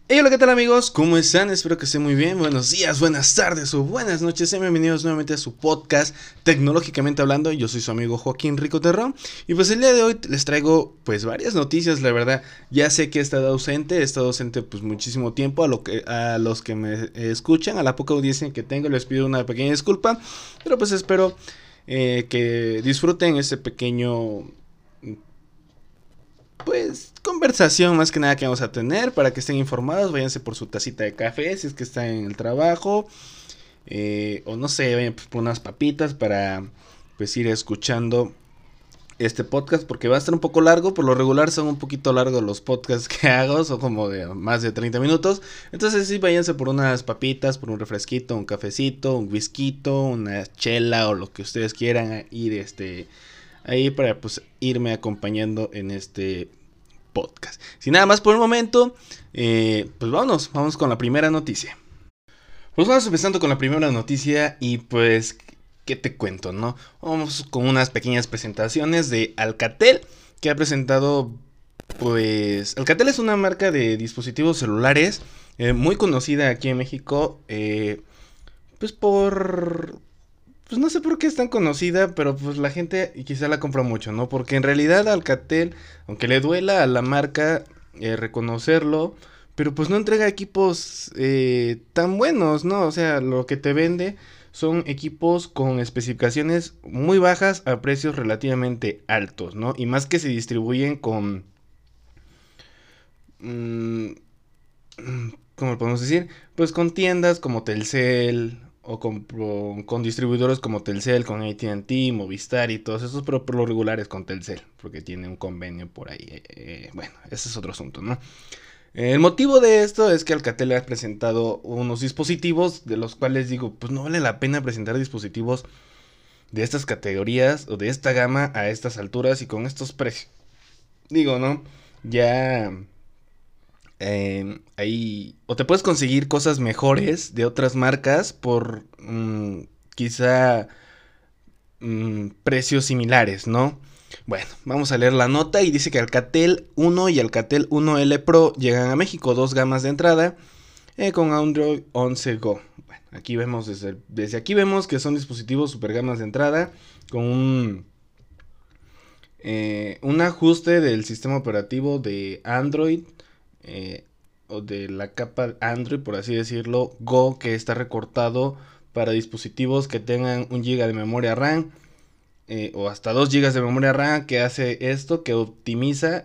Hey, hola, ¿qué tal amigos? ¿Cómo están? Espero que estén muy bien. Buenos días, buenas tardes o buenas noches. Sean bienvenidos nuevamente a su podcast Tecnológicamente Hablando. Yo soy su amigo Joaquín Rico Terrón. Y pues el día de hoy les traigo pues varias noticias, la verdad. Ya sé que he estado ausente pues muchísimo tiempo. A los que me escuchan, a la poca audiencia que tengo, les pido una pequeña disculpa. Pero pues espero que disfruten este pequeño pues conversación más que nada que vamos a tener para que estén informados. Váyanse por su tacita de café si es que están en el trabajo, o no sé, vayan pues, por unas papitas para pues ir escuchando este podcast, porque va a estar un poco largo. Por lo regular son un poquito largos los podcasts que hago, son como de más de 30 minutos. Entonces sí, váyanse por unas papitas, por un refresquito, un cafecito, un whisky, una chela o lo que ustedes quieran ir ahí para pues irme acompañando en este podcast. Sin nada más por el momento, pues vamos con la primera noticia. Pues vamos empezando con la primera noticia y pues, ¿qué te cuento, no? Vamos con unas pequeñas presentaciones de Alcatel, que ha presentado, pues, Alcatel es una marca de dispositivos celulares muy conocida aquí en México, pues pues no sé por qué es tan conocida, pero pues la gente quizá la compra mucho, ¿no? Porque en realidad Alcatel, aunque le duela a la marca reconocerlo, pero pues no entrega equipos tan buenos, ¿no? O sea, lo que te vende son equipos con especificaciones muy bajas a precios relativamente altos, ¿no? Y más que se distribuyen con... Mmm, ¿Cómo lo podemos decir? Pues con tiendas como Telcel o con distribuidores como Telcel, con AT&T, Movistar y todos esos, pero por lo regular es con Telcel, porque tiene un convenio por ahí. Bueno, ese es otro asunto, ¿no? El motivo de esto es que Alcatel ha presentado unos dispositivos de los cuales digo, pues no vale la pena presentar dispositivos de estas categorías o de esta gama a estas alturas y con estos precios. Digo, ¿no? Ya ahí o te puedes conseguir cosas mejores de otras marcas por quizá precios similares, ¿no? Bueno, vamos a leer la nota y dice que Alcatel 1 y Alcatel 1L Pro llegan a México, dos gamas de entrada con Android 11 Go. Bueno, aquí vemos desde aquí vemos que son dispositivos super gamas de entrada con un ajuste del sistema operativo de Android, o de la capa Android, por así decirlo, Go, que está recortado para dispositivos que tengan 1 GB de memoria RAM, o hasta 2 GB de memoria RAM, que hace esto, que optimiza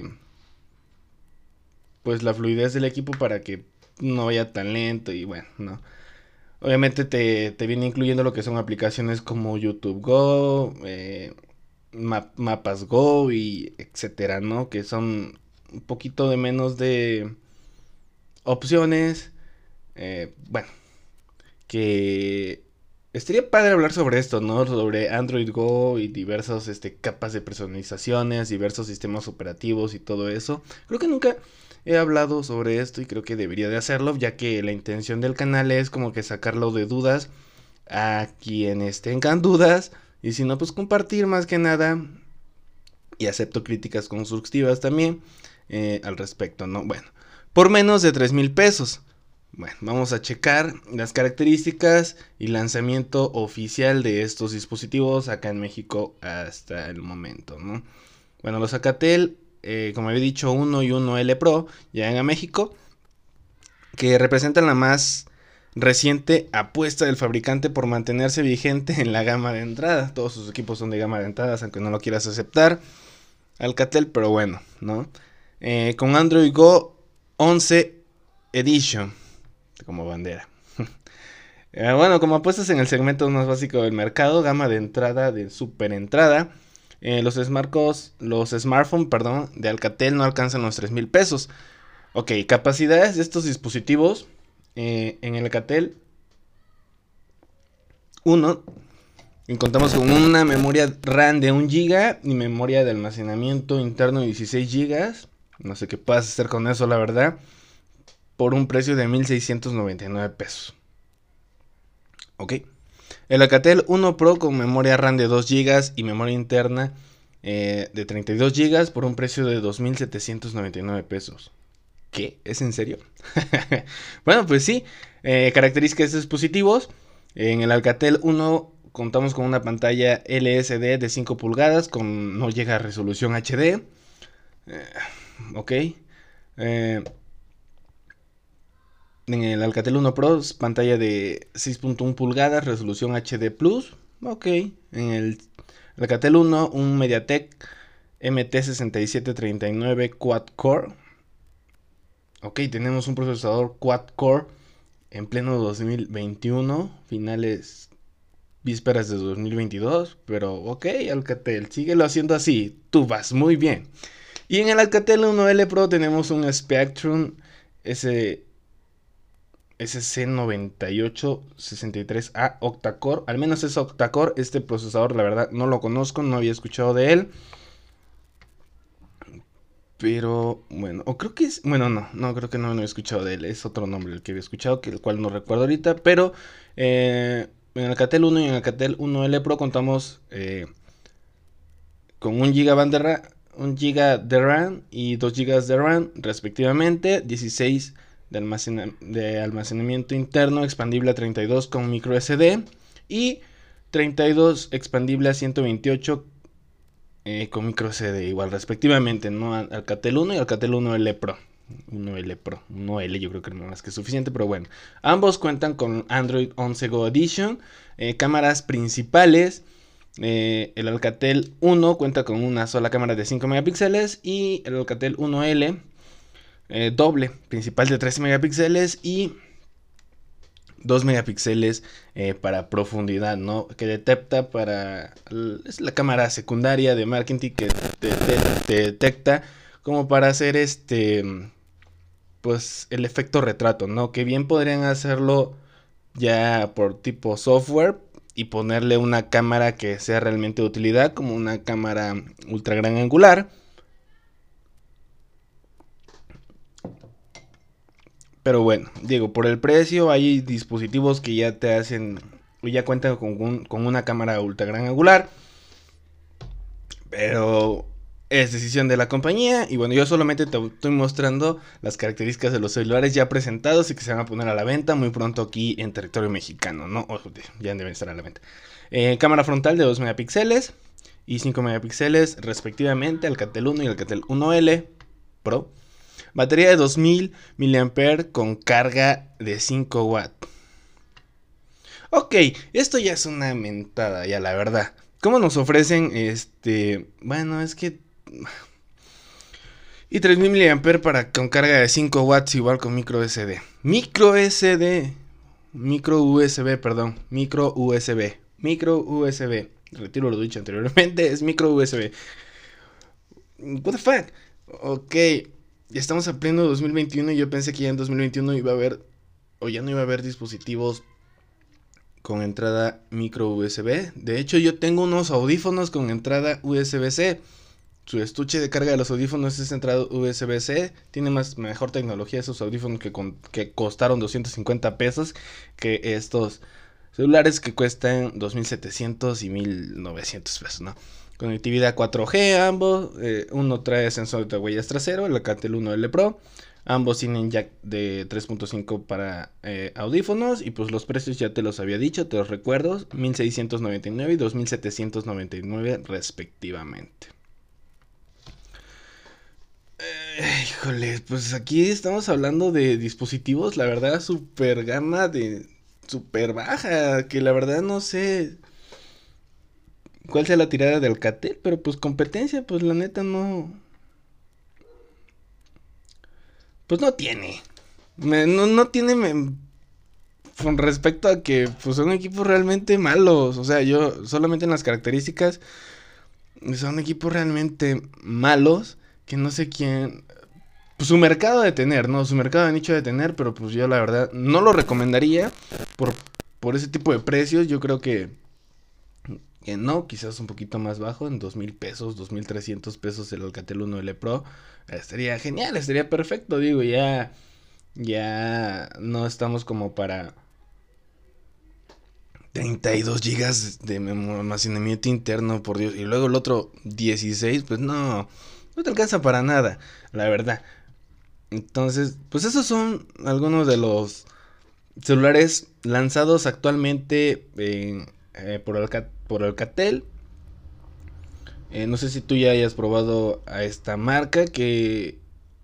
pues la fluidez del equipo para que no vaya tan lento y bueno, no. Obviamente te viene incluyendo lo que son aplicaciones como YouTube Go, Mapas Go y etcétera, ¿no? Que son un poquito de menos de opciones. Bueno, que estaría padre hablar sobre esto, ¿no? Sobre Android Go y diversas capas de personalizaciones, diversos sistemas operativos y todo eso. Creo que nunca he hablado sobre esto y creo que debería de hacerlo, ya que la intención del canal es como que sacarlo de dudas a quienes tengan dudas. Y si no, pues compartir más que nada. Y acepto críticas constructivas también al respecto, ¿no? Bueno, por menos de 3,000 pesos. Bueno, vamos a checar las características y lanzamiento oficial de estos dispositivos acá en México hasta el momento, ¿no? Bueno, los Alcatel, como había dicho, 1 y 1L Pro llegan a México, que representan la más reciente apuesta del fabricante por mantenerse vigente en la gama de entrada. Todos sus equipos son de gama de entrada, aunque no lo quieras aceptar, Alcatel, pero bueno, ¿no? Con Android Go 11 Edition como bandera. Bueno, como apuestas en el segmento más básico del mercado, gama de entrada, de super entrada, los smartphones, perdón, de Alcatel no alcanzan los 3,000 pesos. Ok, capacidades de estos dispositivos en el Alcatel 1. Contamos con una memoria RAM de 1 GB y memoria de almacenamiento interno de 16 GB. No sé qué puedas hacer con eso, la verdad. Por un precio de 1,699 pesos. Ok. El Alcatel 1 Pro con memoria RAM de 2 GB y memoria interna de 32 GB por un precio de 2,799 pesos. ¿Qué? ¿Es en serio? Bueno, pues sí. Características de dispositivos. En el Alcatel 1 contamos con una pantalla LCD de 5 pulgadas. No llega a resolución HD. Ok. En el Alcatel 1 Pro pantalla de 6.1 pulgadas. Resolución HD Plus. Ok. En el Alcatel 1 un MediaTek MT6739 Quad Core. Ok, tenemos un procesador Quad Core en pleno 2021, finales vísperas de 2022, pero ok, Alcatel, síguelo haciendo así, tú vas muy bien. Y en el Alcatel 1L Pro tenemos un Spectrum SC9863A octa-core, al menos es octa-core. Este procesador la verdad no lo conozco, no había escuchado de él. Pero bueno, o creo que es, bueno, no creo que no he escuchado de él, es otro nombre el que había escuchado, el cual no recuerdo ahorita, pero en Alcatel 1 y en Alcatel 1L Pro contamos con 1 GB de RAM y 2 GB de RAM respectivamente, 16 de almacenamiento interno expandible a 32 con micro SD y 32 expandible a 128 con micro SD igual respectivamente, ¿no? Alcatel 1 y Alcatel 1L Pro. 1L yo creo que no más que suficiente, pero bueno. Ambos cuentan con Android 11 Go Edition, cámaras principales. El Alcatel 1 cuenta con una sola cámara de 5 megapíxeles y el Alcatel 1L doble, principal de 13 megapíxeles y 2 megapíxeles para profundidad, ¿no? Que detecta es la cámara secundaria de marketing que te detecta como para hacer pues el efecto retrato, ¿no? Que bien podrían hacerlo ya por tipo software y ponerle una cámara que sea realmente de utilidad, como una cámara ultra gran angular. Pero bueno, digo, por el precio hay dispositivos que ya te hacen, ya cuentan con una cámara ultra gran angular. Pero es decisión de la compañía. Y bueno, yo solamente te estoy mostrando las características de los celulares ya presentados y que se van a poner a la venta muy pronto aquí en territorio mexicano, ¿no? Ya deben estar a la venta. Cámara frontal de 2 megapíxeles y 5 megapíxeles respectivamente, Alcatel 1 y Alcatel 1L Pro. Batería de 2000 mAh con carga de 5 watts. Ok, esto ya es una mentada, ya la verdad. ¿Cómo nos ofrecen bueno, es que y 3000 mAh con carga de 5 watts igual con micro SD. Micro USB, perdón. Micro USB. Retiro lo dicho anteriormente, es micro USB. What the fuck? Ok, ya estamos a pleno 2021 y yo pensé que ya en 2021 iba a haber, o ya no iba a haber dispositivos con entrada micro USB. De hecho, yo tengo unos audífonos con entrada USB-C. Su estuche de carga de los audífonos es entrada USB-C. Tiene mejor tecnología esos audífonos que costaron 250 pesos que estos celulares que cuestan 2700 y 1900 pesos, ¿no? Conectividad 4G ambos. Uno trae sensor de huellas trasero, el Alcatel 1L Pro. Ambos tienen jack de 3.5 para audífonos. Y pues los precios ya te los había dicho, te los recuerdo. 1699 y 2799 respectivamente. Híjole, pues aquí estamos hablando de dispositivos, la verdad, super gama de super baja. Que la verdad no sé cuál sea la tirada de Alcatel, pero pues competencia, pues la neta no. Pues no tiene. No tiene con respecto a que pues son equipos realmente malos. O sea, yo solamente en las características son equipos realmente malos que no sé quién. Pues su mercado de tener, ¿no? Su mercado de nicho de tener, pero pues yo la verdad no lo recomendaría por ese tipo de precios. Yo creo que no, quizás un poquito más bajo, en 2000 pesos, 2300 pesos el Alcatel 1L Pro. Estaría genial, estaría perfecto, digo, ya no estamos como para 32 gigas de almacenamiento interno, por Dios. Y luego el otro 16, pues no te alcanza para nada, la verdad. Entonces, pues esos son algunos de los celulares lanzados actualmente por Alcatel. No sé si tú ya hayas probado a esta marca que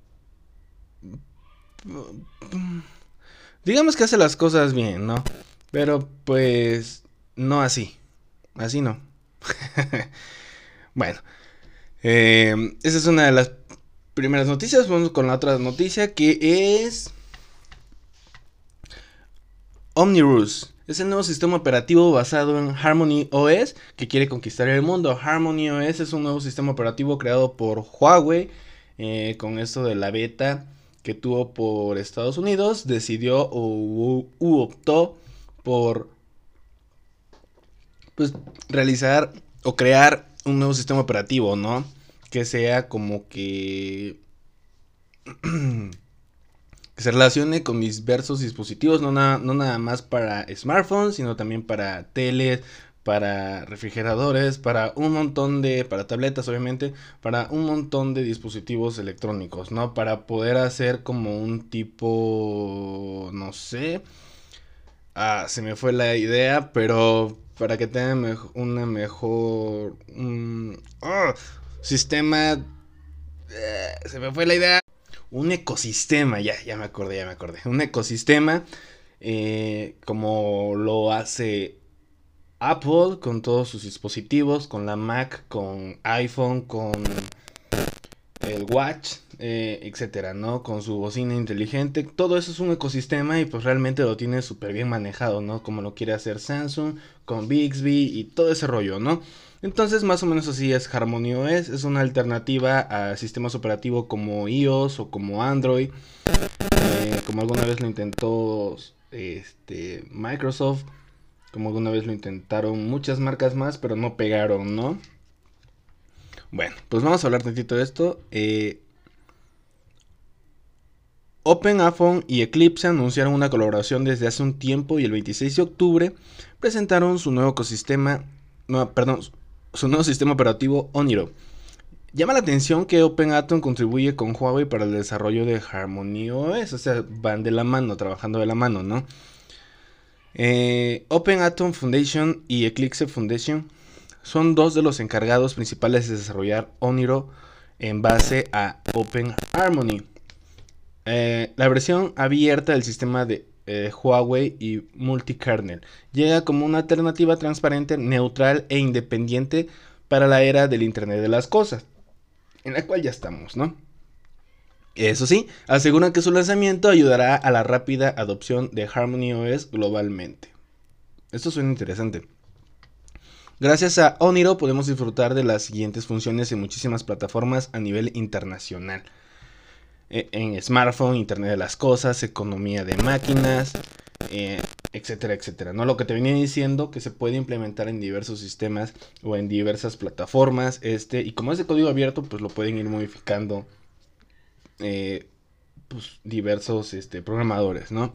digamos que hace las cosas bien, ¿no? Pero pues no así, así no. Bueno, esa es una de las primeras noticias. Vamos con la otra noticia que es Omnirus. Es el nuevo sistema operativo basado en Harmony OS que quiere conquistar el mundo. Harmony OS es un nuevo sistema operativo creado por Huawei. Con esto de la beta que tuvo por Estados Unidos, decidió optó por pues realizar o crear un nuevo sistema operativo, ¿no? Que sea como que se relacione con diversos dispositivos, no nada más para smartphones, sino también para teles, para refrigeradores, para un montón de, para tabletas obviamente, para un montón de dispositivos electrónicos, ¿no? Para poder hacer como un tipo, no sé, se me fue la idea, pero para que tengan una mejor sistema, se me fue la idea. Un ecosistema, ya me acordé, ya me acordé. Un ecosistema como lo hace Apple con todos sus dispositivos, con la Mac, con iPhone, con el Watch, etcétera, ¿no? Con su bocina inteligente. Todo eso es un ecosistema y pues realmente lo tiene súper bien manejado, ¿no? Como lo quiere hacer Samsung, con Bixby y todo ese rollo, ¿no? Entonces, más o menos así es Harmony OS. Es una alternativa a sistemas operativos como iOS o como Android. Como alguna vez lo intentó Microsoft. Como alguna vez lo intentaron muchas marcas más, pero no pegaron, ¿no? Bueno, pues vamos a hablar tantito de esto. OpenIPhone y Eclipse anunciaron una colaboración desde hace un tiempo y el 26 de octubre presentaron su nuevo ecosistema, no, perdón, su nuevo sistema operativo Oniro. Llama la atención que OpenAtom contribuye con Huawei para el desarrollo de Harmony OS, o sea, van de la mano, trabajando de la mano, ¿no? OpenAtom Foundation y Eclipse Foundation son dos de los encargados principales de desarrollar Oniro en base a OpenHarmony. La versión abierta del sistema de Huawei y multikernel llega como una alternativa transparente, neutral e independiente para la era del Internet de las Cosas, en la cual ya estamos, ¿no? Eso sí, aseguran que su lanzamiento ayudará a la rápida adopción de Harmony OS globalmente. Esto suena interesante. Gracias a Oniro podemos disfrutar de las siguientes funciones en muchísimas plataformas a nivel internacional. En smartphone, Internet de las Cosas, economía de máquinas, etcétera, etcétera. ¿No? Lo que te venía diciendo que se puede implementar en diversos sistemas o en diversas plataformas. Y como es de código abierto, pues lo pueden ir modificando pues, diversos programadores, ¿no?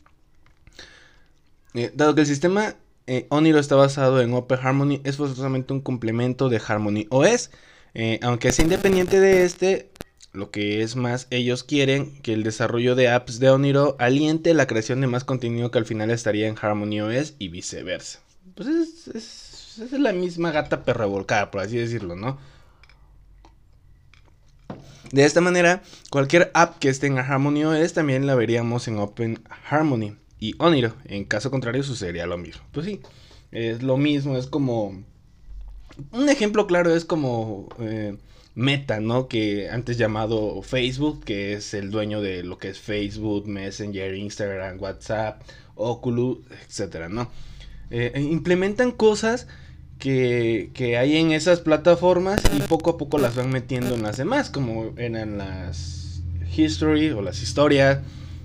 Dado que el sistema Oniro está basado en OpenHarmony, es forzosamente un complemento de Harmony OS. Aunque sea independiente de lo que es más, ellos quieren que el desarrollo de apps de Oniro aliente la creación de más contenido que al final estaría en Harmony OS y viceversa. Pues es la misma gata perra volcada, por así decirlo, ¿no? De esta manera, cualquier app que esté en Harmony OS también la veríamos en OpenHarmony y Oniro. En caso contrario, sucedería lo mismo. Pues sí, es lo mismo, es como... Un ejemplo claro es como Meta, ¿no? Que antes llamado Facebook, que es el dueño de lo que es Facebook, Messenger, Instagram, WhatsApp, Oculus, etcétera, ¿no? Implementan cosas que hay en esas plataformas y poco a poco las van metiendo en las demás, como eran las history o las historias,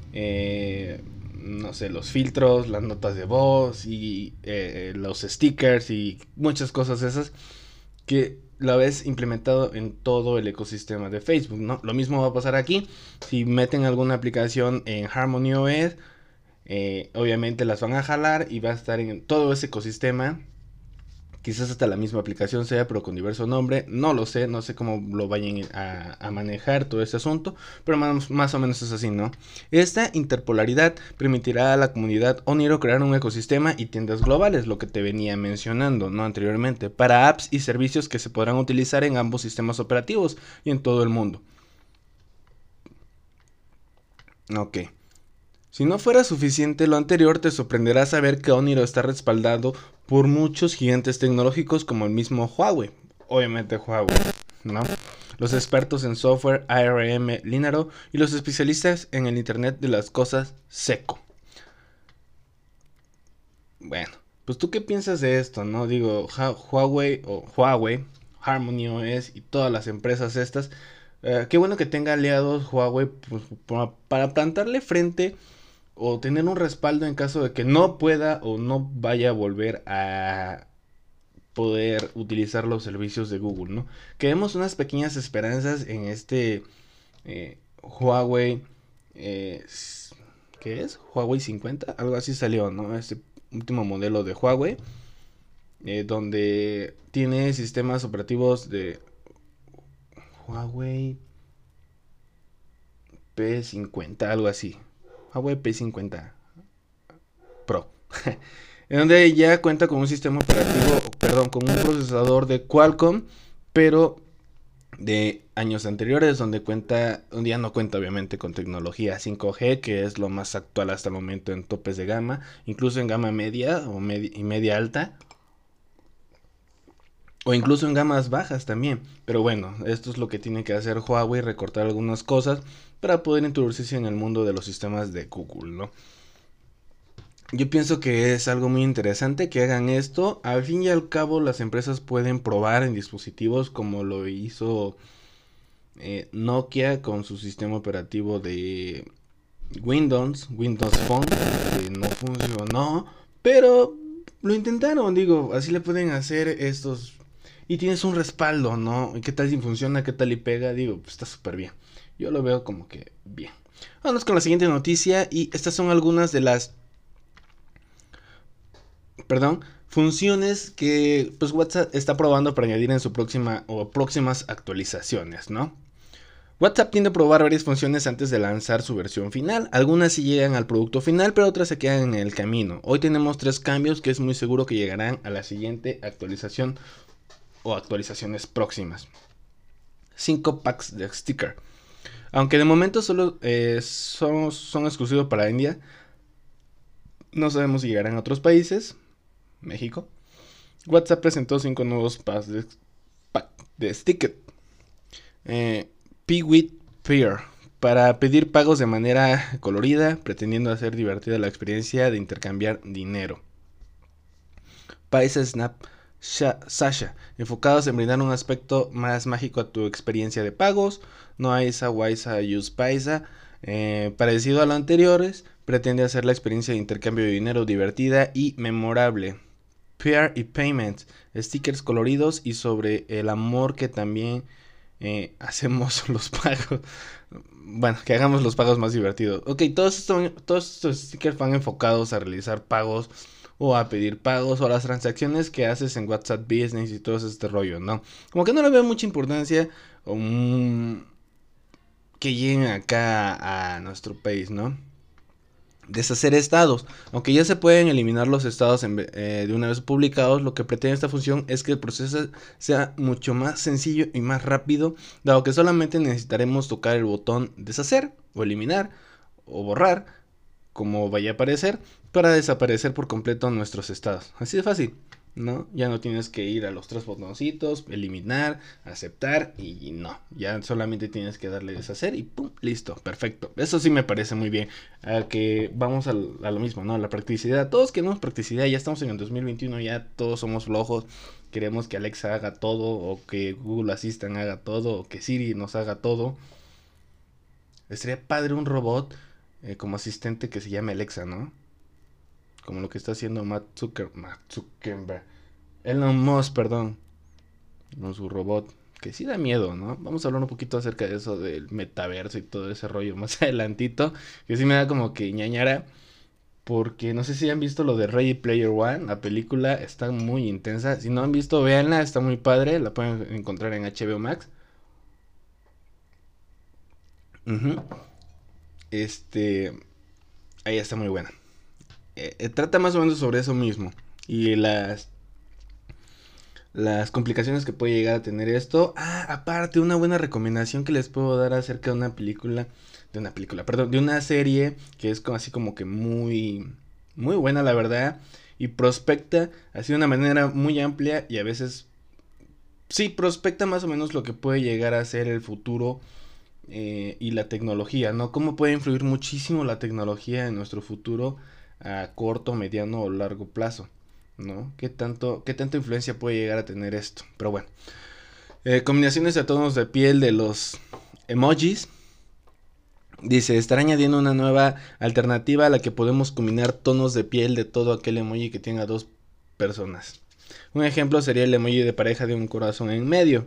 no sé, los filtros, las notas de voz y los stickers y muchas cosas esas que la ves implementado en todo el ecosistema de Facebook, ¿no? Lo mismo va a pasar aquí, si meten alguna aplicación en Harmony OS, obviamente las van a jalar y va a estar en todo ese ecosistema Quizás hasta la misma aplicación sea, pero con diverso nombre. No lo sé, no sé cómo lo vayan a manejar todo este asunto, pero más o menos es así, ¿no? Esta interpolaridad permitirá a la comunidad Oniro crear un ecosistema y tiendas globales, lo que te venía mencionando, ¿no? Anteriormente, para apps y servicios que se podrán utilizar en ambos sistemas operativos y en todo el mundo. Ok. Si no fuera suficiente lo anterior, te sorprenderá saber que Oniro está respaldado por muchos gigantes tecnológicos como el mismo Huawei. Obviamente Huawei, ¿no? Los expertos en software ARM Linaro y los especialistas en el Internet de las Cosas Seco. Bueno, pues tú qué piensas de esto, ¿no? Digo, Huawei, Harmony OS y todas las empresas estas. Qué bueno que tenga aliados Huawei pues, para plantarle frente o tener un respaldo en caso de que no pueda o no vaya a volver a poder utilizar los servicios de Google, ¿no? Que vemos unas pequeñas esperanzas en este Huawei, eh, ¿qué es? Huawei 50, algo así salió, ¿no? Este último modelo de Huawei, donde tiene sistemas operativos de Huawei P50, algo así. Huawei P50 Pro. En donde ya cuenta con un sistema operativo, perdón, con un procesador de Qualcomm, pero de años anteriores, donde ya no cuenta obviamente con tecnología 5G, que es lo más actual hasta el momento en topes de gama, incluso en gama media y media alta, o incluso en gamas bajas también. Pero bueno, esto es lo que tiene que hacer Huawei, recortar algunas cosas para poder introducirse en el mundo de los sistemas de Google, ¿no? Yo pienso que es algo muy interesante que hagan esto. Al fin y al cabo, las empresas pueden probar en dispositivos como lo hizo Nokia con su sistema operativo de Windows Phone, que no funcionó, pero lo intentaron, digo, así le pueden hacer estos. Y tienes un respaldo, ¿no? ¿Y qué tal si funciona? ¿Qué tal y pega? Digo, pues está súper bien. Yo lo veo como que bien. Vamos con la siguiente noticia y estas son algunas de las funciones que pues WhatsApp está probando para añadir en su próxima o próximas actualizaciones, ¿no? WhatsApp tiende a probar varias funciones antes de lanzar su versión final. Algunas sí llegan al producto final, pero otras se quedan en el camino. Hoy tenemos 3 cambios que es muy seguro que llegarán a la siguiente actualización o actualizaciones próximas. 5 packs de sticker. Aunque de momento solo son exclusivos para India, no sabemos si llegarán a otros países. México. WhatsApp presentó 5 nuevos packs de sticker. Pay with Peer, para pedir pagos de manera colorida, pretendiendo hacer divertida la experiencia de intercambiar dinero. Paisa Snap Sasha, enfocados en brindar un aspecto más mágico a tu experiencia de pagos. No Aisa Waisa Use Paisa, parecido a lo anteriores, pretende hacer la experiencia de intercambio de dinero divertida y memorable. Peer y Payments, stickers coloridos y sobre el amor que también hacemos los pagos. Bueno, que hagamos los pagos más divertidos. Ok, todos estos stickers van enfocados a realizar pagos o a pedir pagos o a las transacciones que haces en WhatsApp Business y todo este rollo, ¿no? Como que no le veo mucha importancia que lleguen acá a nuestro país, ¿no? Deshacer estados. Aunque ya se pueden eliminar los estados de una vez publicados, lo que pretende esta función es que el proceso sea mucho más sencillo y más rápido, dado que solamente necesitaremos tocar el botón deshacer o eliminar o borrar, como vaya a aparecer, para desaparecer por completo nuestros estados. Así de fácil, ¿no? Ya no tienes que ir a los 3 botoncitos, eliminar, aceptar y no. Ya solamente tienes que darle deshacer y pum, listo, perfecto. Eso sí me parece muy bien. Que vamos a lo mismo, ¿no? La practicidad. Todos queremos practicidad, ya estamos en el 2021, ya todos somos flojos. Queremos que Alexa haga todo, o que Google Assistant haga todo, o que Siri nos haga todo. Estaría padre un robot como asistente que se llame Alexa, ¿no? Como lo que está haciendo Matt Zuckerberg. Elon Musk, perdón. Con su robot. Que sí da miedo, ¿no? Vamos a hablar un poquito acerca de eso del metaverso y todo ese rollo más adelantito. Que sí me da como que ñañara. Porque no sé si han visto lo de Ready Player One, la película está muy intensa. Si no han visto, véanla, está muy padre, la pueden encontrar en HBO Max. Ujú. Este, ahí está muy buena. Trata más o menos sobre eso mismo y las complicaciones que puede llegar a tener esto. Ah, aparte, una buena recomendación que les puedo dar acerca de una película, perdón, de una serie que es como, así como que muy buena, la verdad, y prospecta así de una manera muy amplia y a veces, sí, prospecta más o menos lo que puede llegar a ser el futuro y la tecnología, ¿no? Cómo puede influir muchísimo la tecnología en nuestro futuro a corto, mediano o largo plazo, ¿no? ¿Qué tanta influencia puede llegar a tener esto? Pero bueno, combinaciones de tonos de piel de los emojis. Dice, estará añadiendo una nueva alternativa a la que podemos combinar tonos de piel de todo aquel emoji que tenga dos personas. Un ejemplo sería el emoji de pareja de un corazón en medio.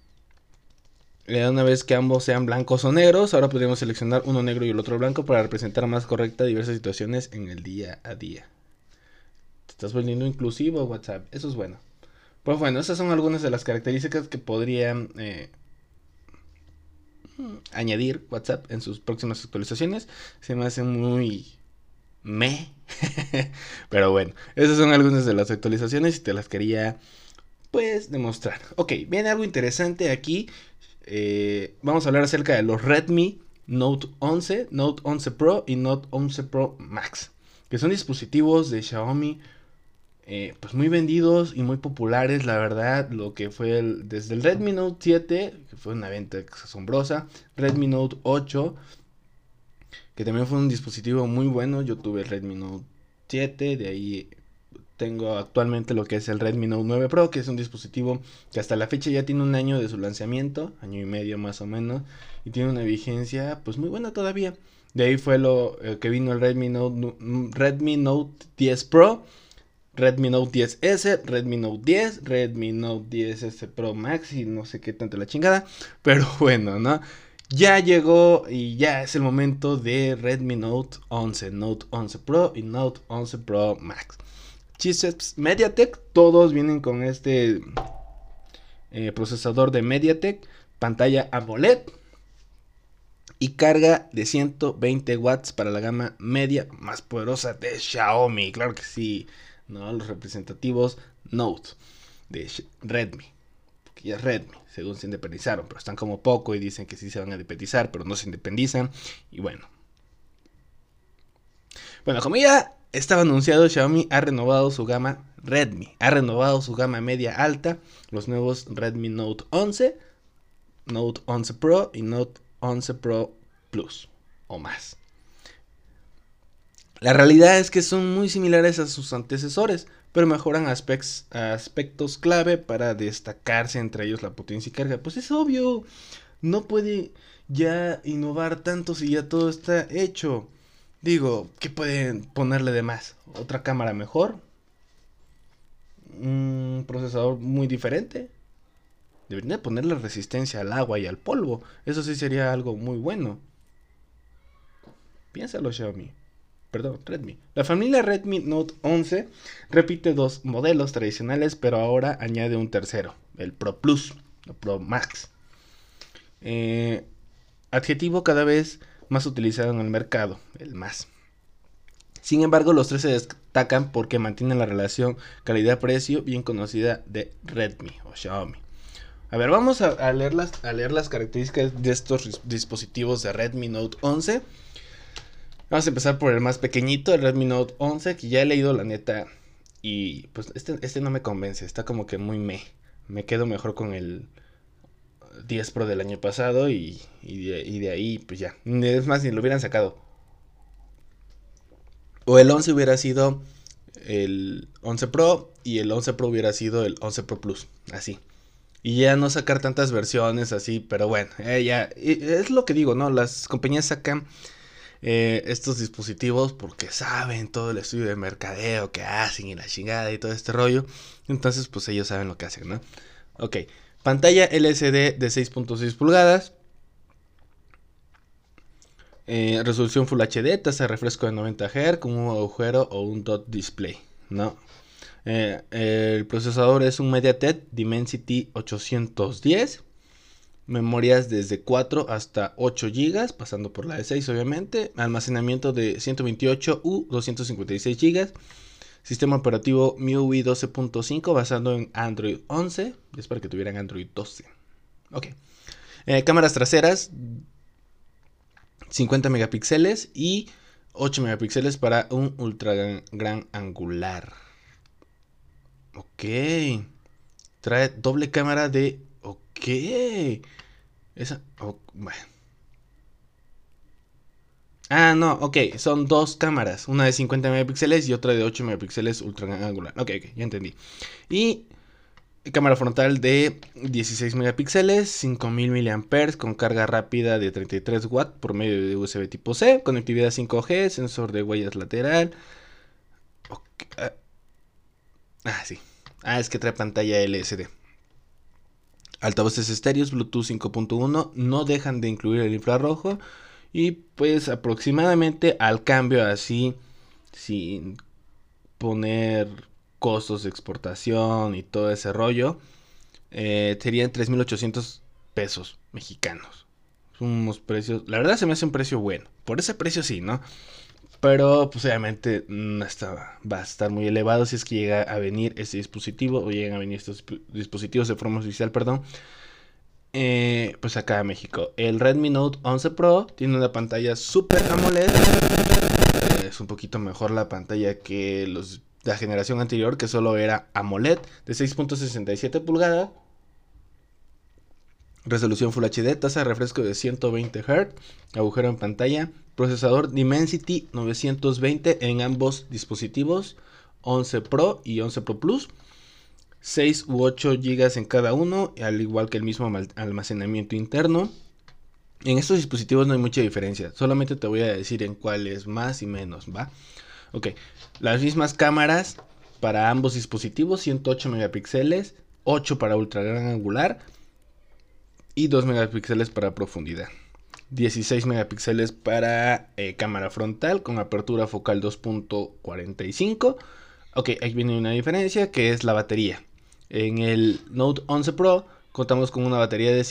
Una vez que ambos sean blancos o negros, ahora podríamos seleccionar uno negro y el otro blanco para representar más correcta diversas situaciones en el día a día. Te estás volviendo inclusivo, WhatsApp. Eso es bueno. Pues bueno, esas son algunas de las características que podrían añadir WhatsApp en sus próximas actualizaciones. Se me hace muy me. Pero bueno, esas son algunas de las actualizaciones y te las quería pues demostrar. Ok, viene algo interesante aquí. Vamos a hablar acerca de los Redmi Note 11, Note 11 Pro y Note 11 Pro Max, que son dispositivos de Xiaomi pues muy vendidos y muy populares, la verdad. Lo que fue desde el Redmi Note 7, que fue una venta asombrosa, Redmi Note 8, que también fue un dispositivo muy bueno. Yo tuve el Redmi Note 7, de ahí tengo actualmente lo que es el Redmi Note 9 Pro, que es un dispositivo que hasta la fecha ya tiene un año de su lanzamiento, año y medio más o menos, y tiene una vigencia pues muy buena todavía. De ahí fue lo que vino el Redmi Note 10 Pro, Redmi Note 10S, Redmi Note 10, Redmi Note 10S Pro Max y no sé qué tanto la chingada, pero bueno, ¿no? Ya llegó y ya es el momento de Redmi Note 11, Note 11 Pro y Note 11 Pro Max. Chipsets MediaTek, todos vienen con este procesador de MediaTek, pantalla AMOLED y carga de 120 watts para la gama media más poderosa de Xiaomi. Claro que sí, ¿no? Los representativos Note de Redmi, porque ya es Redmi, según se independizaron, pero están como poco y dicen que sí se van a independizar, pero no se independizan. Y bueno, como ya estaba anunciado, Xiaomi ha renovado su gama Redmi, ha renovado su gama media alta, los nuevos Redmi Note 11, Note 11 Pro y Note 11 Pro Plus o más. La realidad es que son muy similares a sus antecesores, pero mejoran aspectos clave para destacarse, entre ellos la potencia y carga. Pues es obvio, no puede ya innovar tanto si ya todo está hecho. Digo, ¿qué pueden ponerle de más? ¿Otra cámara mejor? ¿Un procesador muy diferente? Deberían ponerle resistencia al agua y al polvo. Eso sí sería algo muy bueno. Piénsalo, Xiaomi. Perdón, Redmi. La familia Redmi Note 11 repite dos modelos tradicionales, pero ahora añade un tercero, el Pro Plus, el Pro Max. Eh, Adjetivo cada vez más utilizado en el mercado, el más. Sin embargo, los tres se destacan porque mantienen la relación calidad-precio bien conocida de Redmi o Xiaomi. A ver, vamos a leer las características de estos dispositivos de Redmi Note 11. Vamos a empezar por el más pequeñito, el Redmi Note 11, que ya he leído la neta y pues este no me convence, está como que muy me quedo mejor con el 10 Pro del año pasado y de ahí pues ya, es más, ni lo hubieran sacado. O el 11 hubiera sido el 11 Pro y el 11 Pro hubiera sido el 11 Pro Plus, así. Y ya no sacar tantas versiones así, pero bueno, ya es lo que digo, ¿no? Las compañías sacan estos dispositivos porque saben todo el estudio de mercadeo que hacen y la chingada y todo este rollo. Entonces, pues ellos saben lo que hacen, ¿no? Ok, pantalla LCD de 6.6 pulgadas. Resolución Full HD, tasa de refresco de 90 Hz con un agujero o un dot display, ¿no? El procesador es un MediaTek Dimensity 810. Memorias desde 4 hasta 8 GB, pasando por la de 6 obviamente. Almacenamiento de 128 u 256 GB. Sistema operativo MIUI 12.5 basado en Android 11. Es para que tuvieran Android 12. Ok. Cámaras traseras 50 megapíxeles y 8 megapíxeles para un ultra gran angular. Ok. Trae doble cámara de... Ok. Esa... Oh, bueno. Ah, no, ok. Son dos cámaras. Una de 50 megapíxeles y otra de 8 megapíxeles ultra gran angular. Ok, ya entendí. Y cámara frontal de 16 megapíxeles, 5000 mAh con carga rápida de 33 watts por medio de USB tipo C, conectividad 5G, sensor de huellas lateral. Okay. Sí. Es que trae pantalla LCD. Altavoces estéreos, Bluetooth 5.1, no dejan de incluir el infrarrojo. Y pues aproximadamente al cambio así, sin poner costos de exportación y todo ese rollo, serían 3,800 pesos mexicanos. Son unos precios, la verdad se me hace un precio bueno. Por ese precio sí, ¿no? Pero pues obviamente va a estar muy elevado si es que llega a venir este dispositivo o llegan a venir estos dispositivos de forma oficial, perdón. Pues acá en México. El Redmi Note 11 Pro tiene una pantalla Super AMOLED. Es un poquito mejor la pantalla que la generación anterior, que solo era AMOLED de 6.67 pulgadas. Resolución Full HD, tasa de refresco de 120 Hz, agujero en pantalla, procesador Dimensity 920 en ambos dispositivos, 11 Pro y 11 Pro Plus, 6 u 8 GB en cada uno, al igual que el mismo almacenamiento interno. En estos dispositivos no hay mucha diferencia, solamente te voy a decir en cuál es más y menos, ¿va? Ok, las mismas cámaras para ambos dispositivos, 108 megapíxeles, 8 para ultra gran angular y 2 megapíxeles para profundidad. 16 megapíxeles para cámara frontal con apertura focal 2.45. Ok, aquí viene una diferencia que es la batería. En el Note 11 Pro contamos con una batería de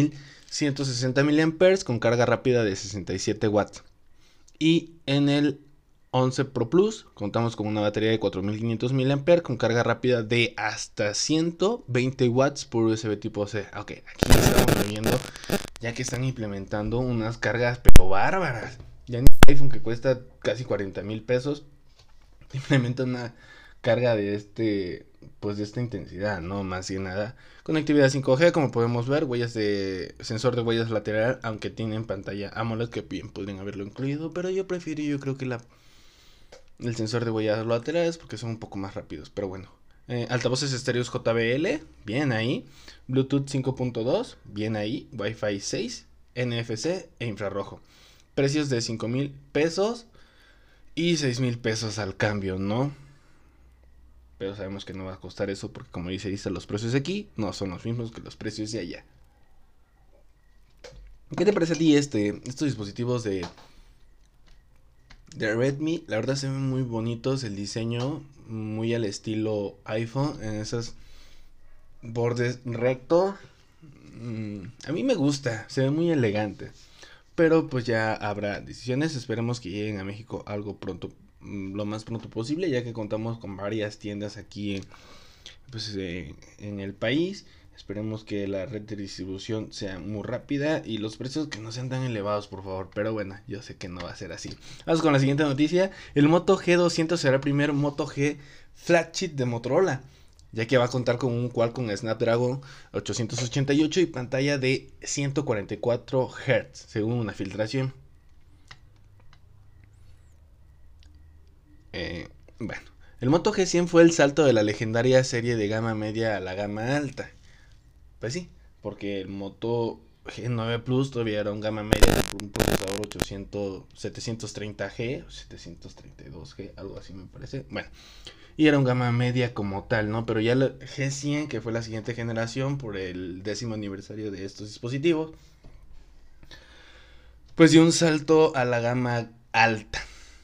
5160 mAh con carga rápida de 67 watts. Y en el 11 Pro Plus contamos con una batería de 4500 mAh con carga rápida de hasta 120 watts por USB tipo C. Ok, aquí estamos viendo ya que están implementando unas cargas pero bárbaras. Ya en el iPhone que cuesta casi 40,000 pesos implementa una carga de pues de esta intensidad, ¿no? Más que nada. Conectividad 5G, como podemos ver, sensor de huellas lateral, aunque tienen pantalla AMOLED que bien podrían haberlo incluido, pero yo creo que el sensor de huellas laterales porque son un poco más rápidos, pero bueno. Altavoces estéreos JBL, bien ahí. Bluetooth 5.2, bien ahí. Wi-Fi 6, NFC e infrarrojo. Precios de 5,000 pesos y 6,000 pesos al cambio, ¿no? Pero sabemos que no va a costar eso porque como dice los precios de aquí no son los mismos que los precios de allá. ¿Qué te parece a ti estos dispositivos de Redmi? La verdad se ven muy bonitos, el diseño muy al estilo iPhone, en esos bordes rectos. A mí me gusta, se ve muy elegante. Pero pues ya habrá decisiones, esperemos que lleguen a México algo pronto, lo más pronto posible, ya que contamos con varias tiendas aquí en el país. Esperemos que la red de distribución sea muy rápida y los precios que no sean tan elevados, por favor. Pero bueno, yo sé que no va a ser así. Vamos con la siguiente noticia. El Moto G200 será el primer Moto G flagship de Motorola, ya que va a contar con un Qualcomm Snapdragon 888 y pantalla de 144 Hz, según una filtración. Bueno, el Moto G100 fue el salto de la legendaria serie de gama media a la gama alta. Pues sí, porque el Moto G9 Plus todavía era un gama media con un procesador 730G, 732G, algo así me parece. Bueno, y era un gama media como tal, ¿no? Pero ya el G100, que fue la siguiente generación por el 10º aniversario de estos dispositivos, pues dio un salto a la gama alta,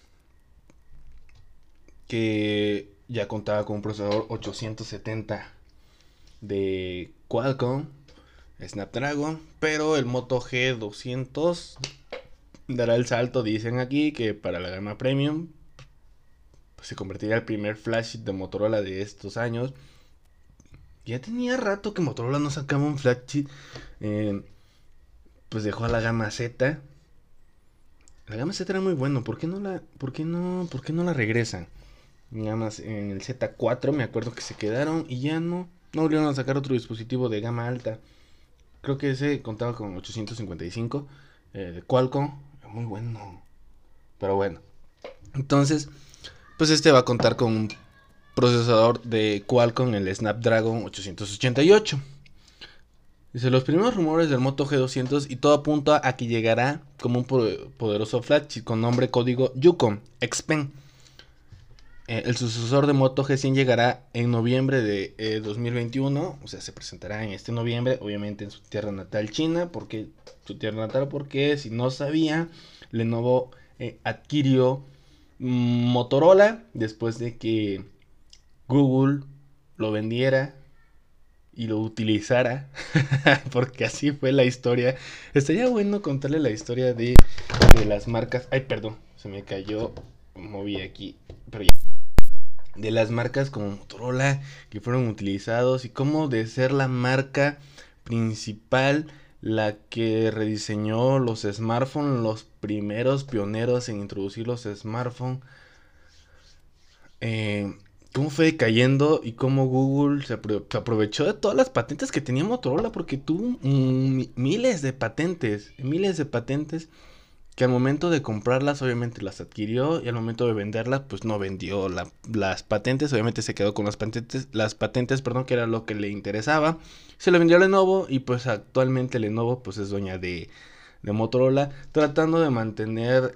que ya contaba con un procesador 870 de Qualcomm Snapdragon, pero el Moto G200 dará el salto, dicen aquí, que para la gama premium pues se convertirá en el primer flagship de Motorola de estos años. Ya tenía rato que Motorola no sacaba un flagship, pues dejó a la gama Z. La gama Z era muy bueno, ¿por qué no la regresan? Nada más en el Z4 me acuerdo que se quedaron y ya no volvieron a sacar otro dispositivo de gama alta. Creo que ese contaba con 855 de Qualcomm, muy bueno. Pero bueno, entonces, pues este va a contar con un procesador de Qualcomm, el Snapdragon 888. Dice, los primeros rumores del Moto G200 y todo apunta a que llegará como un poderoso flagship con nombre código Yukon X-Pen. El sucesor de Moto G100 llegará en noviembre de 2021, o sea, se presentará en este noviembre, obviamente en su tierra natal China, porque si no sabía, Lenovo adquirió Motorola después de que Google lo vendiera y lo utilizara, porque así fue la historia. Estaría bueno contarle la historia de las marcas. Ay, perdón, se me cayó, moví aquí, pero ya. De las marcas como Motorola que fueron utilizados y cómo de ser la marca principal, la que rediseñó los smartphones, los primeros pioneros en introducir los smartphones, cómo fue decayendo y cómo Google se aprovechó de todas las patentes que tenía Motorola, porque tuvo miles de patentes, que al momento de comprarlas obviamente las adquirió y al momento de venderlas pues no vendió las patentes, obviamente se quedó con las patentes, perdón, que era lo que le interesaba. Se lo vendió a Lenovo y pues actualmente Lenovo pues es dueña de Motorola, tratando de mantener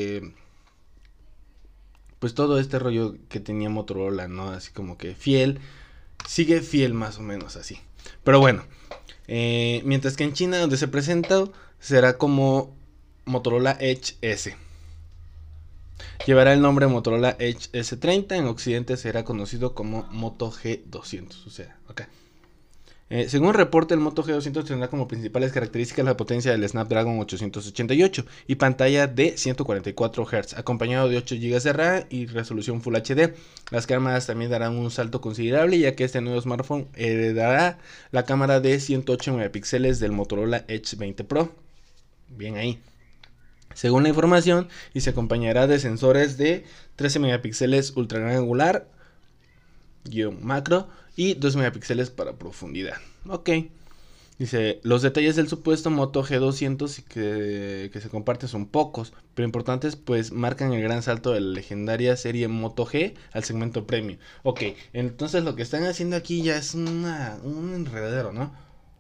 pues todo este rollo que tenía Motorola, ¿no? Así como que sigue fiel más o menos así. Pero bueno, mientras que en China donde se presenta será como Motorola Edge S. Llevará el nombre Motorola Edge S30. En Occidente será conocido como Moto G200. O sea, acá. Según el reporte, el Moto G200 tendrá como principales características la potencia del Snapdragon 888 y pantalla de 144 Hz, acompañado de 8 GB de RAM y resolución Full HD. Las cámaras también darán un salto considerable, ya que este nuevo smartphone heredará la cámara de 108 megapíxeles del Motorola Edge 20 Pro. Bien ahí. Según la información, y se acompañará de sensores de 13 megapíxeles ultra gran angular, macro, y 2 megapíxeles para profundidad. Ok. Dice, los detalles del supuesto Moto G200 que se comparten son pocos, pero importantes, pues marcan el gran salto de la legendaria serie Moto G al segmento premium. Ok, entonces lo que están haciendo aquí ya es un enredadero, ¿no?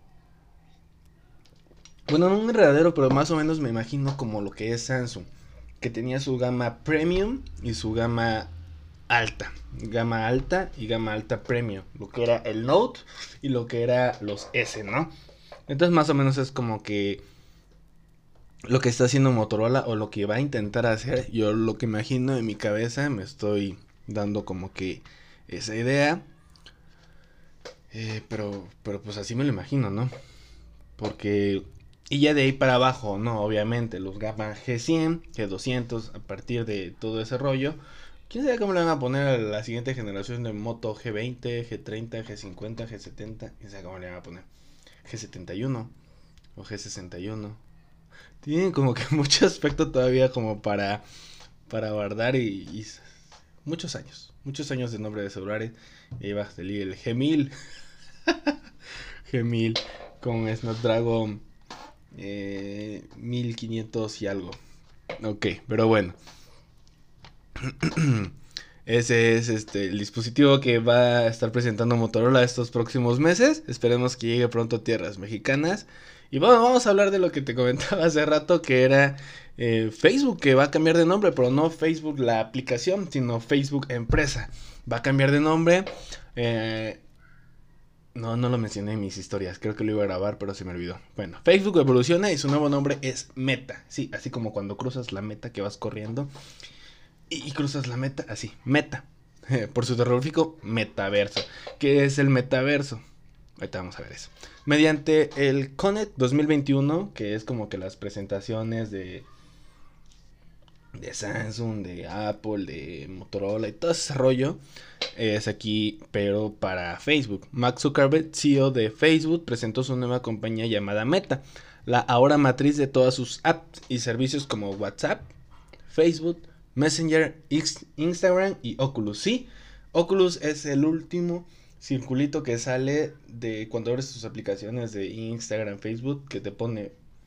Bueno, no un enredadero, pero más o menos me imagino como lo que es Samsung, que tenía su gama premium y su gama alta y gama alta premium, lo que era el Note y lo que era los S, ¿no? Entonces más o menos es como que lo que está haciendo Motorola o lo que va a intentar hacer. Yo lo que imagino en mi cabeza, me estoy dando como que esa idea, pero pues así me lo imagino, ¿no? Porque y ya de ahí para abajo, no, obviamente, los gama G100, G200, a partir de todo ese rollo. ¿Quién sabe cómo le van a poner a la siguiente generación de Moto G20, G30, G50, G70? ¿Quién sabe cómo le van a poner? G71 o G61. Tienen como que mucho aspecto todavía como para guardar y muchos años de nombre de celulares. Y ahí va a salir el G1000, G1000 con Snapdragon 1500 y algo. Ok, pero bueno. Ese es el dispositivo que va a estar presentando Motorola estos próximos meses. Esperemos que llegue pronto a tierras mexicanas. Y bueno, vamos a hablar de lo que te comentaba hace rato, que era Facebook, que va a cambiar de nombre, pero no Facebook la aplicación, sino Facebook empresa. Va a cambiar de nombre. No lo mencioné en mis historias, creo que lo iba a grabar, pero se me olvidó. Bueno, Facebook evoluciona y su nuevo nombre es Meta. Sí, así como cuando cruzas la meta que vas corriendo y cruzas la meta, así, Meta. Por su terrorífico metaverso. ¿Qué es el metaverso? Ahorita vamos a ver eso. Mediante el Connect 2021, que es como que las presentaciones de Samsung, de Apple, de Motorola y todo ese rollo, es aquí, pero para Facebook. Mark Zuckerberg, CEO de Facebook, presentó su nueva compañía llamada Meta, la ahora matriz de todas sus apps y servicios como WhatsApp, Facebook, Messenger, Instagram y Oculus. Sí, Oculus es el último circulito que sale de cuando abres tus aplicaciones de Instagram, Facebook, que te pone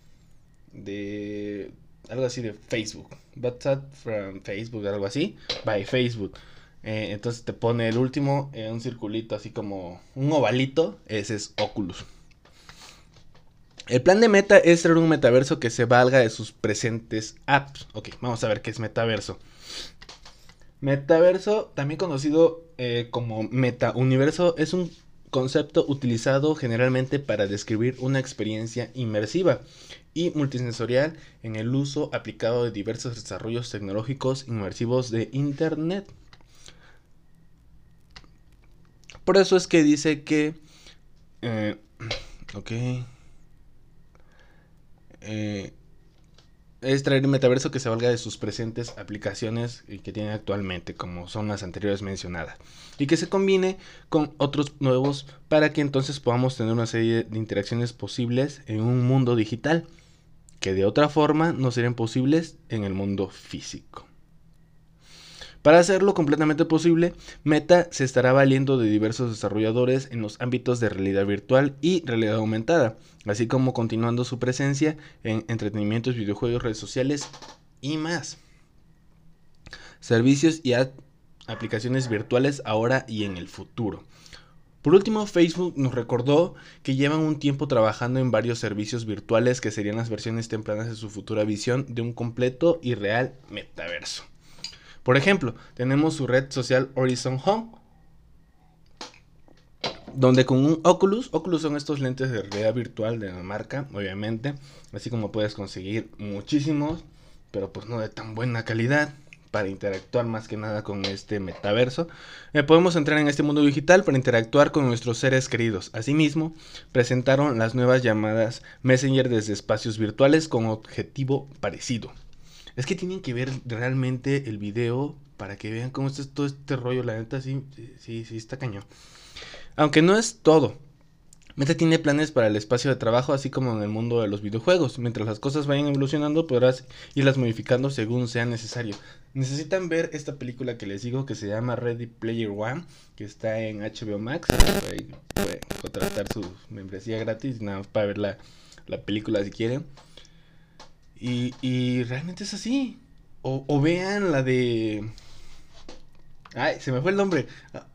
de algo así de Facebook. WhatsApp from Facebook, algo así. By Facebook. Entonces te pone el último en un circulito así como un ovalito. Ese es Oculus. El plan de Meta es ser un metaverso que se valga de sus presentes apps. Ok, vamos a ver qué es metaverso. Metaverso, también conocido como metauniverso, es un concepto utilizado generalmente para describir una experiencia inmersiva y multisensorial en el uso aplicado de diversos desarrollos tecnológicos inmersivos de Internet. Por eso es que dice que... ok. Es traer un metaverso que se valga de sus presentes aplicaciones que tiene actualmente, como son las anteriores mencionadas, y que se combine con otros nuevos para que entonces podamos tener una serie de interacciones posibles en un mundo digital que de otra forma no serían posibles en el mundo físico. Para hacerlo completamente posible, Meta se estará valiendo de diversos desarrolladores en los ámbitos de realidad virtual y realidad aumentada, así como continuando su presencia en entretenimientos, videojuegos, redes sociales y más. Servicios y aplicaciones virtuales ahora y en el futuro. Por último, Facebook nos recordó que llevan un tiempo trabajando en varios servicios virtuales que serían las versiones tempranas de su futura visión de un completo y real metaverso. Por ejemplo, tenemos su red social Horizon Home, donde con un Oculus son estos lentes de realidad virtual de la marca, obviamente, así como puedes conseguir muchísimos, pero pues no de tan buena calidad, para interactuar más que nada con este metaverso. Podemos entrar en este mundo digital para interactuar con nuestros seres queridos. Asimismo, presentaron las nuevas llamadas Messenger desde espacios virtuales con objetivo parecido. Es que tienen que ver realmente el video para que vean cómo está todo este rollo. La neta sí está cañón. Aunque no es todo. Meta tiene planes para el espacio de trabajo, así como en el mundo de los videojuegos. Mientras las cosas vayan evolucionando, podrás irlas modificando según sea necesario. Necesitan ver esta película que les digo que se llama Ready Player One, que está en HBO Max. Pueden contratar su membresía gratis, nada más para ver la película si quieren. Y realmente es así. O vean la de... Ay, se me fue el nombre.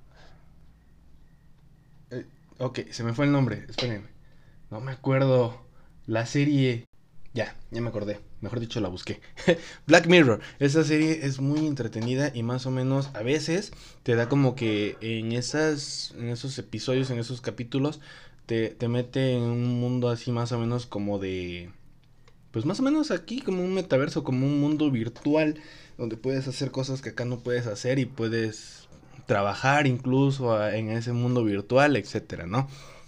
Ok, se me fue el nombre. Espérenme. No me acuerdo. La serie... Ya me acordé. Mejor dicho, la busqué. Black Mirror. Esa serie es muy entretenida y más o menos a veces te da como que en esos episodios, en esos capítulos, te mete en un mundo así más o menos como de... Pues más o menos aquí como un metaverso, como un mundo virtual, donde puedes hacer cosas que acá no puedes hacer y puedes trabajar incluso en ese mundo virtual, etcétera, ¿no?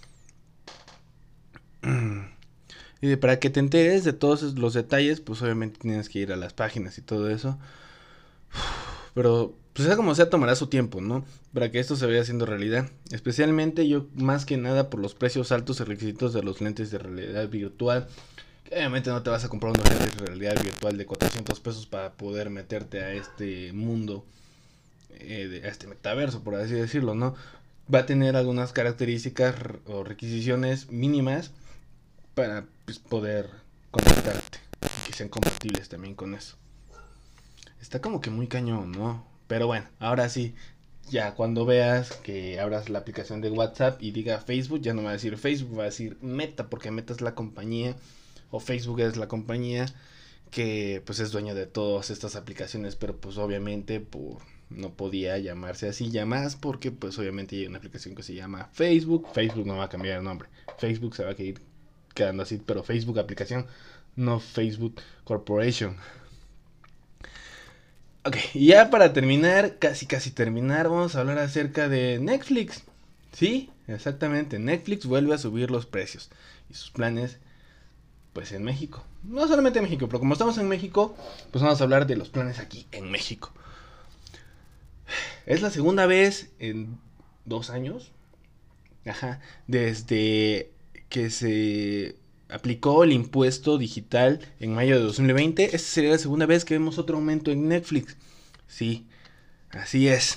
Y para que te enteres de todos los detalles, pues obviamente tienes que ir a las páginas y todo eso. Pero, pues sea como sea, tomará su tiempo, ¿no? Para que esto se vaya haciendo realidad. Especialmente yo, más que nada, por los precios altos y requisitos de los lentes de realidad virtual. Obviamente no te vas a comprar unos lentes de realidad virtual de 400 pesos para poder meterte a este mundo, a este metaverso, por así decirlo, ¿no? Va a tener algunas características o requisiciones mínimas para pues, poder conectarte y que sean compatibles también con eso. Está como que muy cañón, ¿no? Pero bueno, ahora sí, ya cuando veas que abras la aplicación de WhatsApp y diga Facebook, ya no va a decir Facebook, va a decir Meta, porque Meta es la compañía, o Facebook es la compañía que pues es dueño de todas estas aplicaciones, pero pues obviamente no podía llamarse así ya más, porque pues obviamente hay una aplicación que se llama Facebook. Facebook no va a cambiar el nombre, Facebook se va a ir quedando así, pero Facebook aplicación, no Facebook Corporation. Ok, y ya para terminar, casi terminar, vamos a hablar acerca de Netflix. Sí, exactamente, Netflix vuelve a subir los precios y sus planes pues en México. No solamente en México, pero como estamos en México, pues vamos a hablar de los planes aquí en México. Es la segunda vez en 2 años, desde que se aplicó el impuesto digital en mayo de 2020. Esta sería la segunda vez que vemos otro aumento en Netflix. Sí, así es.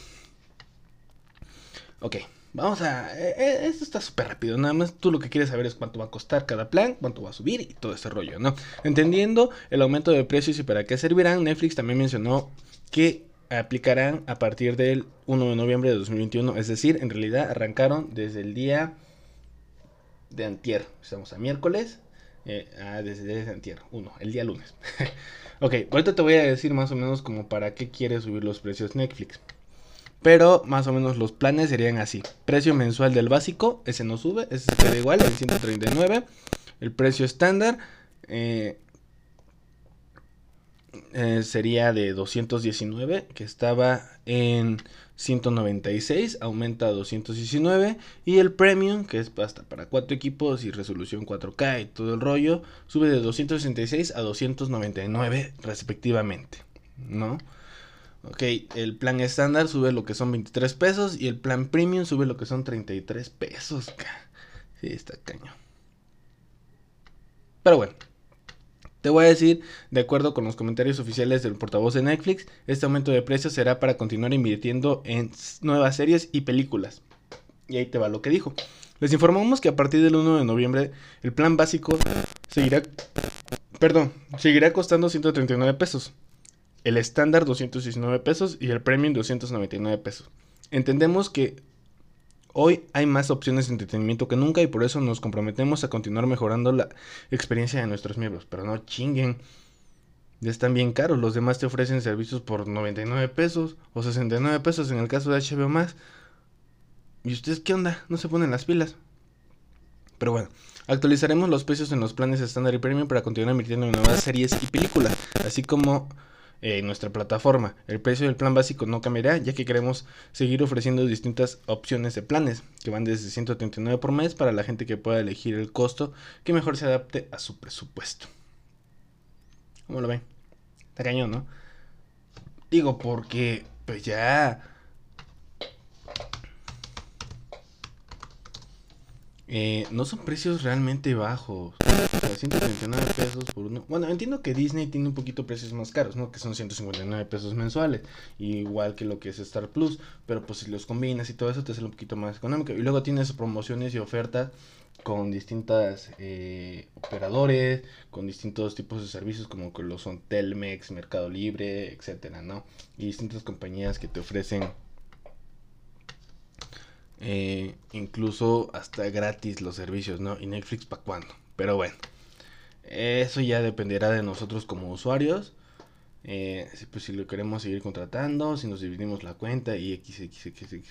Ok, vamos a... esto está súper rápido. Nada más tú lo que quieres saber es cuánto va a costar cada plan, cuánto va a subir y todo ese rollo, ¿no? Entendiendo el aumento de precios y para qué servirán, Netflix también mencionó que aplicarán a partir del 1 de noviembre de 2021. Es decir, en realidad arrancaron desde el día de antier. Estamos a miércoles. Desde antier, el día lunes. Ok, ahorita te voy a decir más o menos como para qué quiere subir los precios Netflix. Pero más o menos los planes serían así. Precio mensual del básico, ese no sube, ese se queda igual, en 139. El precio estándar sería de 219, que estaba en 196, aumenta a 219. Y el premium, que es hasta para 4 equipos y resolución 4K y todo el rollo, sube de 266 a 299 respectivamente, ¿no? Ok, el plan estándar sube lo que son 23 pesos y el plan premium sube lo que son 33 pesos. Sí, está cañón. Pero bueno, te voy a decir, de acuerdo con los comentarios oficiales del portavoz de Netflix, este aumento de precios será para continuar invirtiendo en nuevas series y películas. Y ahí te va lo que dijo. Les informamos que a partir del 1 de noviembre el plan básico seguirá costando 139 pesos. El estándar 219 pesos y el premium 299 pesos. Entendemos que hoy hay más opciones de entretenimiento que nunca y por eso nos comprometemos a continuar mejorando la experiencia de nuestros miembros. Pero no chinguen, ya están bien caros. Los demás te ofrecen servicios por 99 pesos o 69 pesos en el caso de HBO Max. ¿Y ustedes qué onda? ¿No se ponen las pilas? Pero bueno, actualizaremos los precios en los planes estándar y premium para continuar invirtiendo en nuevas series y películas, así como nuestra plataforma. El precio del plan básico no cambiará, ya que queremos seguir ofreciendo distintas opciones de planes que van desde 139 por mes para la gente que pueda elegir el costo que mejor se adapte a su presupuesto. ¿Cómo lo ven? Está cañón, ¿no? Digo, porque pues ya no son precios realmente bajos. 139 pesos por uno. Bueno, entiendo que Disney tiene un poquito precios más caros, ¿no? Que son 159 pesos mensuales. Igual que lo que es Star Plus. Pero pues si los combinas y todo eso te sale un poquito más económico. Y luego tienes promociones y ofertas con distintas operadores, con distintos tipos de servicios como que lo son Telmex, Mercado Libre, etcétera, ¿no? Y distintas compañías que te ofrecen incluso hasta gratis los servicios, ¿no? Y Netflix para cuándo. Pero bueno, eso ya dependerá de nosotros como usuarios. Pues si lo queremos seguir contratando, si nos dividimos la cuenta y x.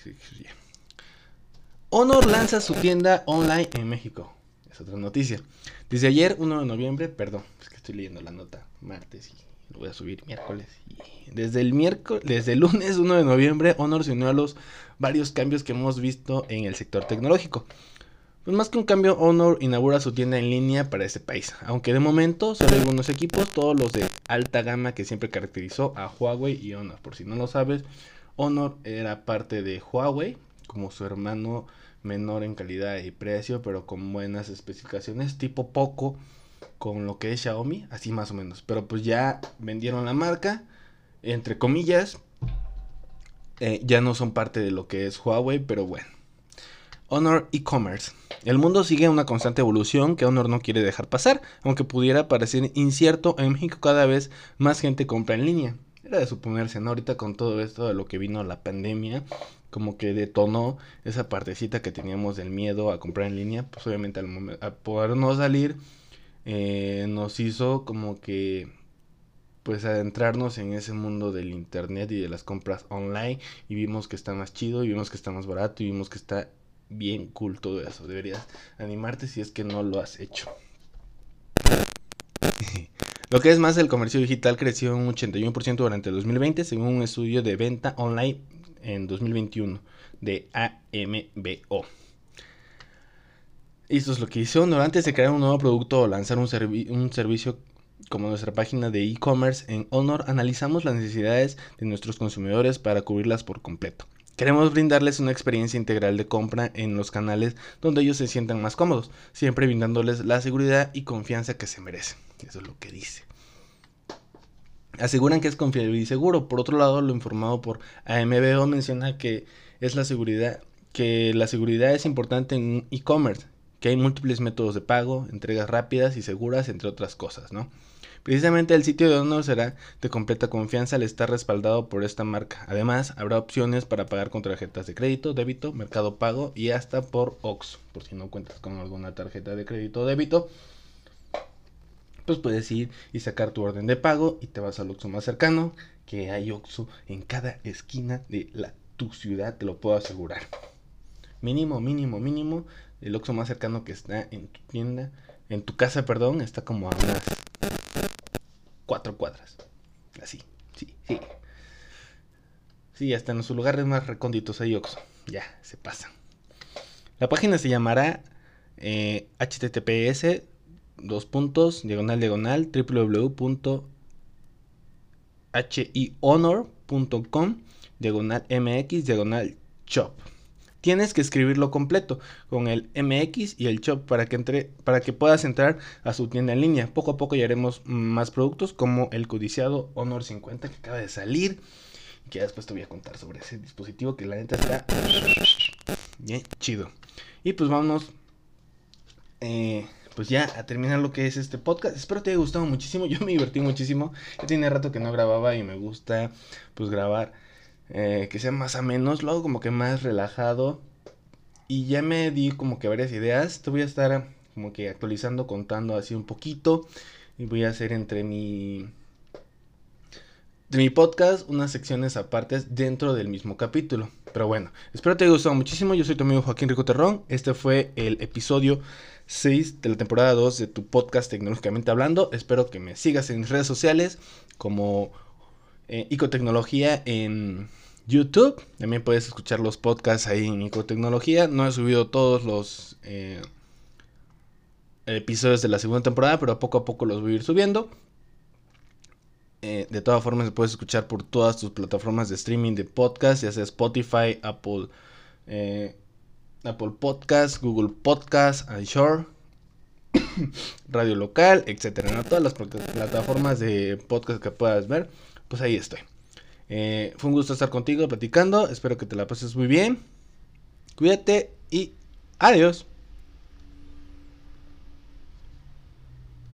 Honor lanza su tienda online en México. Es otra noticia. Desde ayer, 1 de noviembre, perdón, es que estoy leyendo la nota martes y lo voy a subir miércoles. Y desde el lunes 1 de noviembre, Honor se unió a los varios cambios que hemos visto en el sector tecnológico. Pues más que un cambio, Honor inaugura su tienda en línea para este país. Aunque de momento solo hay algunos equipos, todos los de alta gama que siempre caracterizó a Huawei y Honor. Por si no lo sabes, Honor era parte de Huawei, como su hermano menor en calidad y precio, pero con buenas especificaciones, tipo Poco, con lo que es Xiaomi, así más o menos. Pero pues ya vendieron la marca, entre comillas, ya no son parte de lo que es Huawei, pero bueno. Honor e-commerce. El mundo sigue una constante evolución que Honor no quiere dejar pasar, aunque pudiera parecer incierto, en México cada vez más gente compra en línea. Era de suponerse, ¿no? Ahorita con todo esto de lo que vino la pandemia, como que detonó esa partecita que teníamos del miedo a comprar en línea, pues obviamente al poder no salir, nos hizo como que pues adentrarnos en ese mundo del internet y de las compras online, y vimos que está más chido, y vimos que está más barato, y vimos que está bien cool todo eso. Deberías animarte si es que no lo has hecho. Lo que es más, el comercio digital creció un 81% durante el 2020, según un estudio de venta online en 2021 de AMBO. Y esto es lo que hicieron. Antes de crear un nuevo producto o lanzar un servicio como nuestra página de e-commerce en Honor, analizamos las necesidades de nuestros consumidores para cubrirlas por completo. Queremos brindarles una experiencia integral de compra en los canales donde ellos se sientan más cómodos, siempre brindándoles la seguridad y confianza que se merecen. Eso es lo que dice. Aseguran que es confiable y seguro. Por otro lado, lo informado por AMBO menciona que la seguridad es importante en e-commerce, que hay múltiples métodos de pago, entregas rápidas y seguras, entre otras cosas, ¿no? Precisamente el sitio de Honor será de completa confianza al estar respaldado por esta marca. Además, habrá opciones para pagar con tarjetas de crédito, débito, Mercado Pago y hasta por OXXO. Por si no cuentas con alguna tarjeta de crédito o débito, pues puedes ir y sacar tu orden de pago y te vas al OXXO más cercano, que hay OXXO en cada esquina de tu ciudad, te lo puedo asegurar. Mínimo, el OXXO más cercano que está en tu tienda, en tu casa, perdón, está como a unas 4 cuadras. Así, sí. Sí, hasta en sus lugares más recónditos hay OXXO. Ya, se pasan. La página se llamará https www.hihonor.com/mx/shop. Tienes que escribirlo completo con el MX y el shop para que puedas entrar a su tienda en línea. Poco a poco ya haremos más productos como el codiciado Honor 50 que acaba de salir, y que después te voy a contar sobre ese dispositivo que la neta está bien chido. Y pues vámonos pues ya a terminar lo que es este podcast. Espero te haya gustado muchísimo. Yo me divertí muchísimo. Ya tenía rato que no grababa y me gusta pues grabar que sea más ameno, lo hago como que más relajado. Y ya me di como que varias ideas. Te voy a estar como que actualizando, contando así un poquito. Y voy a hacer de mi podcast unas secciones apartes dentro del mismo capítulo. Pero bueno, espero te haya gustado muchísimo. Yo soy tu amigo Joaquín Rico Terrón. Este fue el episodio 6 de la temporada 2 de tu podcast Tecnológicamente Hablando. Espero que me sigas en mis redes sociales como Icotecnología en YouTube. También puedes escuchar los podcasts ahí en Icotecnología. No he subido todos los episodios de la segunda temporada, pero poco a poco los voy a ir subiendo. De todas formas, se puedes escuchar por todas tus plataformas de streaming de podcast, ya sea Spotify, Apple Podcast, Google Podcast, iShore, Radio Local, etcétera, ¿no? Todas las plataformas de podcast que puedas ver, pues ahí estoy. Fue un gusto estar contigo platicando. Espero que te la pases muy bien. Cuídate y adiós.